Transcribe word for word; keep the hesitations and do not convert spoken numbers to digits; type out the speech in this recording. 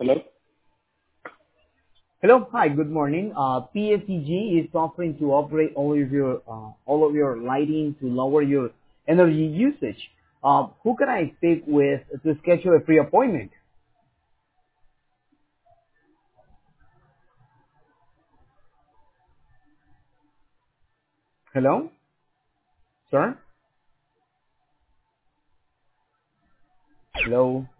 Hello? Hello. Hi, good morning. Uh, P S E G is offering to upgrade all of your uh, all of your lighting to lower your energy usage. Uh, who can I speak with to schedule a free appointment? Hello, sir. Hello.